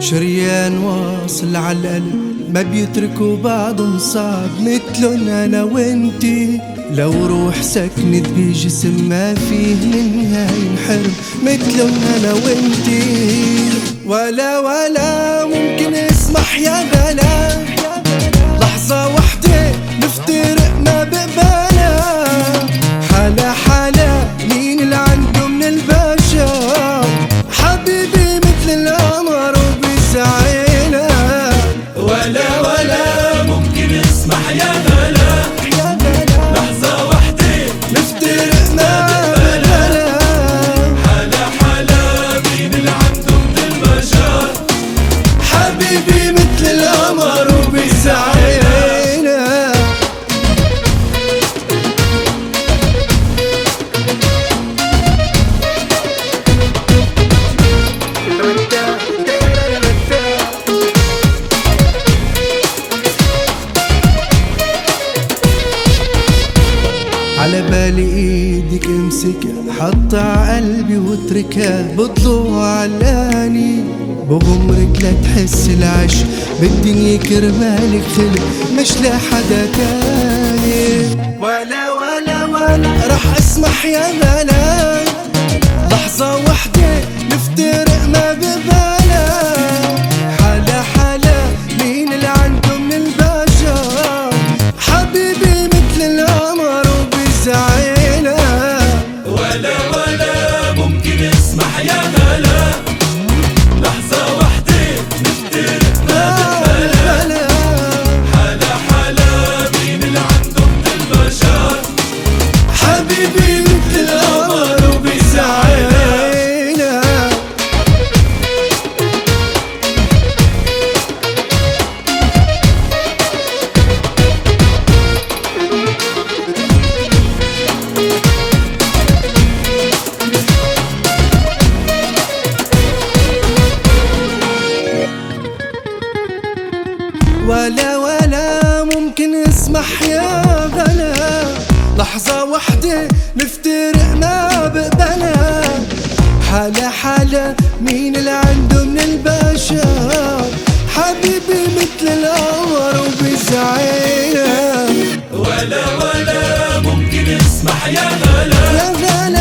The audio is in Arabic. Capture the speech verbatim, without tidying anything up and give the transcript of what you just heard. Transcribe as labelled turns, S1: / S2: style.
S1: شريان واصل عالقلب ما بيتركوا بعضهم صعب مثلن انا وانتي. لو روح سكنت بجسم ما فيه منها ينحرم مثلن انا وانتي. ولا ولا ممكن اسمح يا غلا لحظة وحدة نفترق ما بقبالها. حلا حلا مين اللي عنده من البشر حبيبي مثل القمر وبيسعينا.
S2: ولا ولا ممكن اسمح يا غلا لحظة وحدة
S1: نفترق ما بقبالها.
S2: حلا حلا مين اللي عنده من البشر
S1: حبيبي مثل القمر وبيسعينا. على بالي ايدك امسكها حطها عقلبي واتركها بضلوع علاني. بغمرك لا تحس العشق بالدنيا كرمالك خلق مش لحدا تاني. ولا ولا ولا رح اسمح يا غلا لحظة وحدة نفترق ما ببالها. حلا حلا مين اللي عنده من البشر حبيبي مثل القمر وبيسعينا.
S2: ولا ولا ممكن اسمح يا غلا لحظة وحدة نفترق ما بقبالها. حلا حلا مين اللي عنده من البشر
S1: حبيبي مثل القمر وبيسعينا. ولا ولا ممكن اسمح يا غلا لحظة وحدة نفترق ما بقبلها. حلا حلا مين اللي عنده من البشر حبيبي مثل القمر وبيسعينا.
S2: ولا ولا ممكن اسمح يا غلا
S1: يا غلا